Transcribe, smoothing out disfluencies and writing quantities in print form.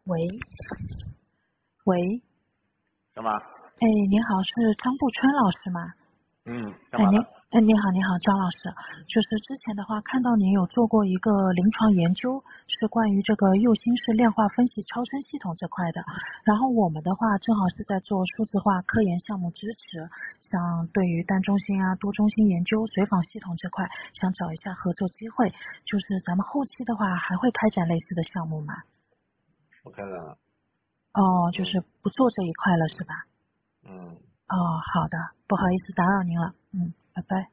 喂，喂， 干嘛？ 哎，你好，是张步春老师吗？哎， 干嘛了？ 你好，张老师，就是之前的话，看到您有做过一个临床研究，是关于这个右心室量化分析超声系统这块的。然后我们的话，正好是在做数字化科研项目支持，像对于单中心啊、多中心研究、随访系统这块，想找一下合作机会。就是咱们后期的话，还会开展类似的项目吗？ 我看看了。 哦，就嗯是不做这一块了，是吧？ 嗯。 哦，好的，不好意思打扰您了，拜拜。